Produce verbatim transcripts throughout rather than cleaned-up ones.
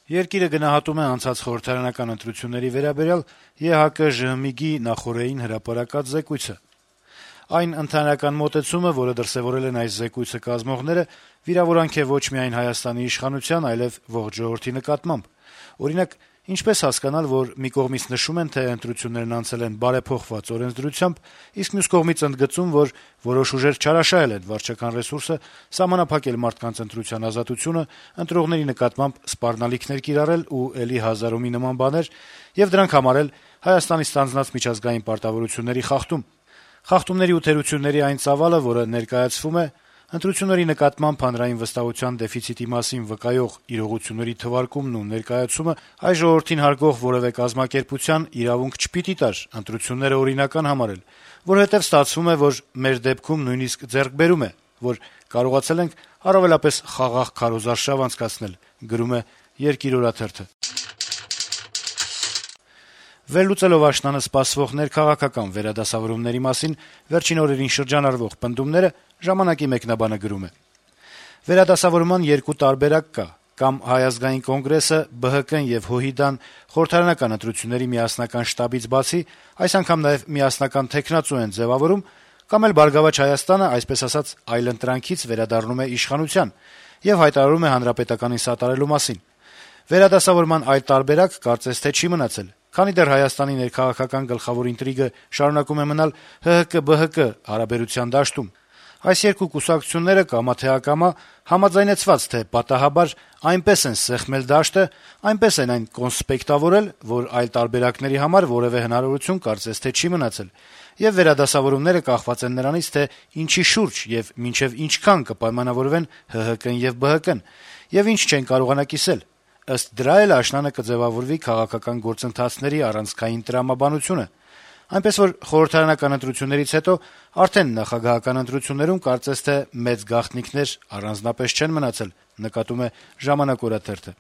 Երկիրը գնահատում է անցած խորհրդարանական ընտրությունների վերաբերյալ ԵՀԿ-ԺՀՄԻԳ-ի նախօրեին հրապարակած զեկույցը։ Այն ընդհանրական մոտեցումը, որը դրսեւորել են այս զեկույցը կազմողները, վիրավորանք է ոչ միայն Հայաստանի իշխանության, այլև ողջ ժողովրդի նկատմամբ։ Օրինակ, ինչպես հասկանալ, որ մի կողմից նշում են, թե ընտրություններն անցել են բարեփոխված օրենսդրությամբ, իսկ մյուս կողմից ընդգծում, որ որոշ ուժեր չարաշահել են վարչական ռեսուրսը, սահմանափակել մարդկանց ընտրության ազատությունը, ընտրողների նկատմամբ սպառնալիքներ կիրառել ու էլի հազարումի նման բաներ, եւ դրանք համարել Հայաստանի ստանձնած միջազգային պարտավորությունների խախտում։ Խախտումների ու թերությունների այն ծավալը, որը ներկայացվում է, ընտրությունների նկատմամբ հանրային վստահության դեֆիցիտի մասին վկայող իրողությունների թվարկումն ու ներկայացումը այ ժողովրդին հարգող որեւէ կազմակերպության իրավունք չպիտի տար ընտրությունները օրինական համարել, որովհետեւ ստացվում է, որ մեր դեպքում նույնիսկ ձեռքբերում է, որ կարողացել ենք առավելապես խաղաղ քարոզարշավ անցկացնել, գրում է «Երկիր» օրաթերթը։ Վերլուծելով աշնանը սպասվող ներքաղաքական վերադասավորումների մասին վերջին օրերին շրջանառվող պնդումները «Ժամանակ»-ի մեկնաբանը գրում է. - «Վերադասավորման երկու տարբերակ կա. կամ Հայ ազգային կոնգրեսը, ԲՀԿ-ն եւ ՀՅԴ-ն խորհրդարանական ընտրությունների միասնական շտաբից բացի այս անգամ նաեւ միասնական թեկնածու են ձեւավորում, կամ էլ «Բարգավաճ Հայաստանը», այսպես ասած, այլընտրանքից վերադառնում է իշխանության եւ հայտարարում է հանրապետականին սատարելու մասին։ Վերադասավորման այլ տարբերակ կարծես թե չի մնացել, քանի դեռ Հայաստանի ներքաղաքական գլխավոր ինտրիգը շարունակում է մնալ ՀՀԿ-ԲՀԿ հարաբերության դաշտում։ Այս երկու կուսակցությունները կամա թե ակամա համաձայնեցված թե պատահաբար այնպես են սեղմել դաշտը, այնպես են այն կոնսպեկտավորել, որ այլ տարբերակների համար որեւէ հնարավորություն կարծես թե չի մնացել, եւ վերադասավորումները կախված են նրանից, թե ինչի շուրջ եւ մինչեւ ինչքան կպայմանավորվեն ՀՀԿ-ն եւ ԲՀԿ-ն, եւ ինչ չեն կարողանա կիսել։ Ըստ դրա էլ աշնանը կձեւավորվի քաղաքական գործընթացների առանցքային տրամաբանությունը։ Այնպես որ խորհրդարանական ընտրություններից հետո արդեն նախագահական ընտրություններում կարծես թե մեծ գաղտնիքներ առանձնապես չեն մնացել, նկատում է «Ժամանակ» օրաթերթը։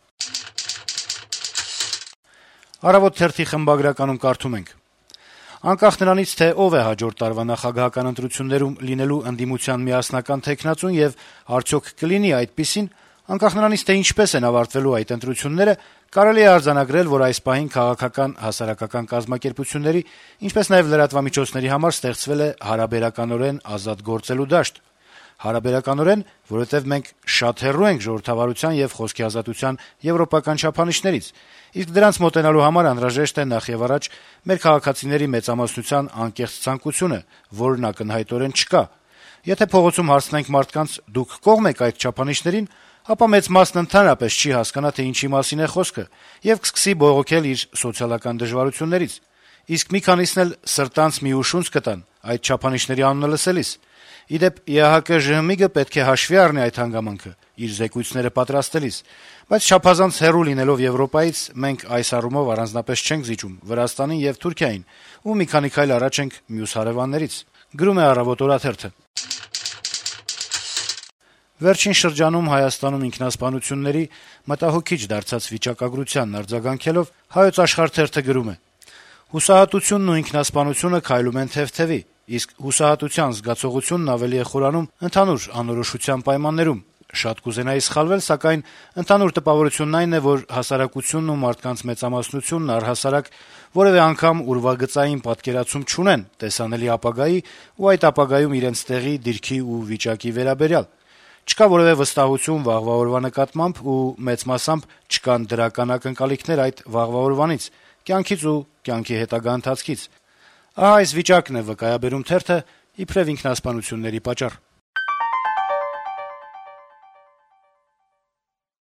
«Առավոտ» թերթի խմբագրականում կարդում ենք. - «Անկախ նրանից, թե ով է հաջորդ տարվա նախագահական ընտրություններում լինելու ընդդիմության միասնական թեկնածուն եւ արդյոք կլինի այդպիսին, անկախ նրանից, թե ինչպես են ավարտվելու այդ ընտրությունները, կարելի է արձանագրել, որ այս պահին քաղաքական հասարակական կազմակերպությունների, ինչպես նաեւ լրատվամիջոցների համար ստեղծվել է հարաբերականորեն ազատ գործելու դաշտ։ Հարաբերականորեն, որովհետեւ մենք շատ հեռու ենք ժողովրդավարության եւ խոսքի ազատության եվրոպական չափանիշներից, իսկ դրանց մոտենալու համար անհրաժեշտ է նախեւառաջ մեր քաղաքացիների մեծամասնության անկեղծ ցանկությունը, որն ակնհայտորեն չկա։ Եթե փողոցում հարցնենք մարդկանց՝ դուք կողմ եք այդ չափանիշներին, ապա մեծ մասն ընդհանրապես չի հասկանա, թե ինչի մասին է խոսքը, եւ կսկսի բողոքել իր սոցիալական դժվարություններից։ Իսկ մի քանիսն էլ սրտանց մի ուշունց կտան այդ չափանիշների անունը լսելիս։ Ի դեպ, ԵՀԿ-ԺՀՄԻԳ-ը պետք է հաշվի առնի այդ հանգամանքը իր զեկույցները պատրաստելիս, բայց չափազանց հեռու լինելով Եվրոպայից մենք այս առումով առանձնապես չենք զիջում Վրաստանին եւ Թուրքիային, ու մի քանի քայլ առաջ ենք մյուս հարեւաններից», գրում է «Առավոտ» օրաթերթը։ Վերջին շրջանում Հայաստանում ինքնասպանությունների մտահոգիչ դարձած վիճակագրությանն արձագանքելով «Հայոց Աշխարհ» թերթը գրում է. - «Հուսահատությունն ու ինքնասպանությունը քայլում են թեթեւի, իսկ հուսահատության զգացողությունն ավելի է խորանում ընդհանուր անորոշության պայմաններում։ Շատ կուզենայի սխալվել, սակայն ընդհանուր տպավորությունն այն է, որ հասարակությունն ու մարդկանց մեծամասնությունն առհասարակ որեւէ անգամ ուրվագծային պատկերացում չունեն տեսանելի ապագայի ու այդ ապագայում իրենց տեղի, դիրքի ու վիճակի վերաբերյալ։ Չկա որեւէ վստահություն վաղվա օրվա նկատմամբ ու մեծ մասամբ չկան դրական ակնկալիքներ այդ վաղվա օրվանից, կյանքից ու կյանքի հետագա ընթացքից։ Ահա այս վիճակն է վկայաբերում թերթը իբրեւ ինքնասպանությունների պատճառ»։